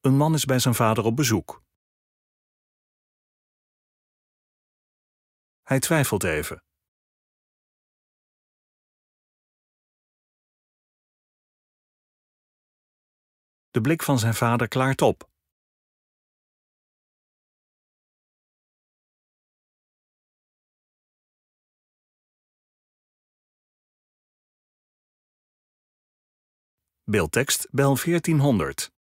Een man is bij zijn vader op bezoek. Hij twijfelt even. De blik van zijn vader klaart op. Beeldtekst: bel 1400.